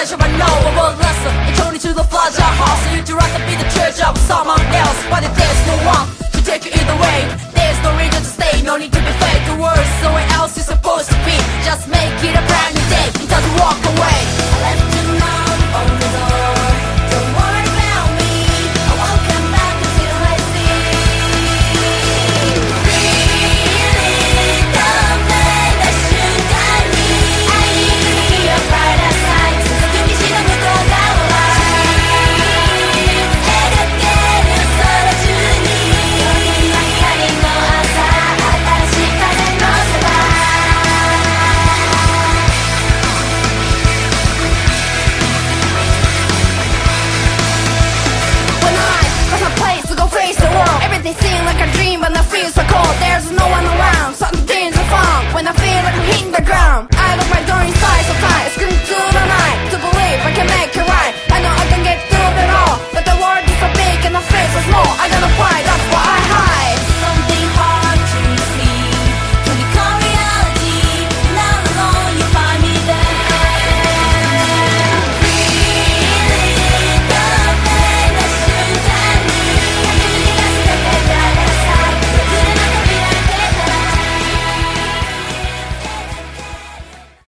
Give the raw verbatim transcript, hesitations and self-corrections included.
treasure I know a world lesson. It's only to the fragile heart. So you'd rather be the church of someone else. But if there's no one to take you either way, there's no reason to stay, no need to be fake. The world's somewhere else you're supposed to be. Just make it